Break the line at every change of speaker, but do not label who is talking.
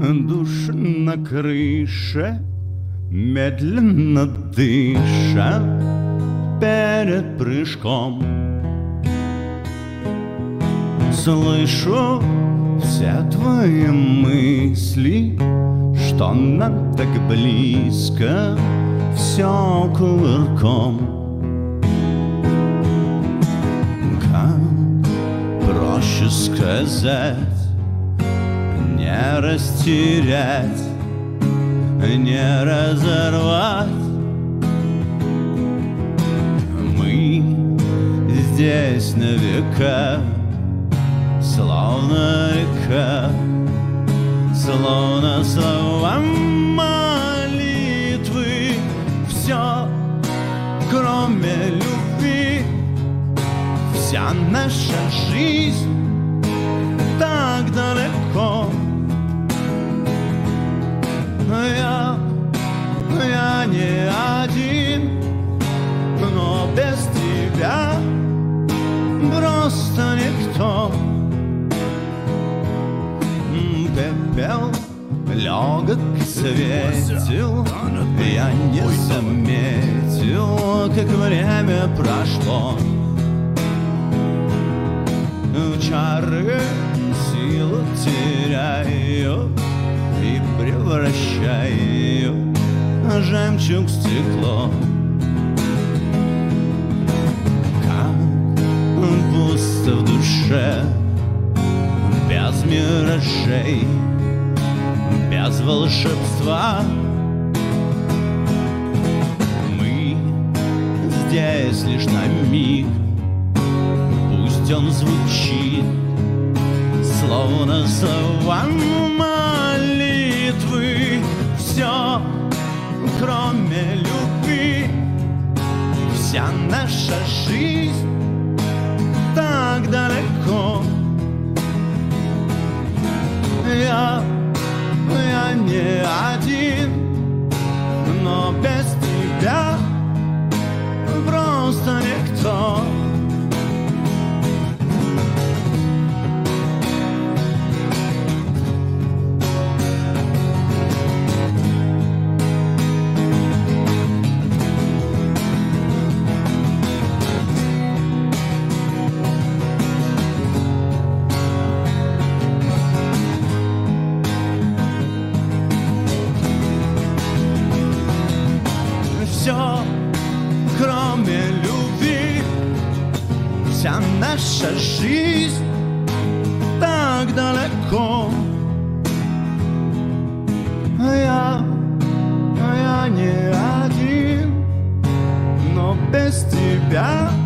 Душ на крыше, медленно дыша перед прыжком. Слышу все твои мысли, что нам так близко, все кувырком. Как проще сказать, не растерять, не разорвать. Мы здесь на века, словно река, словно слова молитвы. Все, кроме любви, вся наша жизнь так далеко. Я не один, но без тебя просто никто. Пепел легок светил, я не заметил, как время прошло. Чары силу теряю и превращаю жемчуг в стекло. Как пусто в душе, без миражей, без волшебства. Мы здесь лишь на миг, пусть он звучит, словно слова молитвы. Все, кроме любви, вся наша жизнь так далеко. Я не один, но без тебя просто никто. Все, кроме любви, вся наша жизнь так далеко. Я не один, но без тебя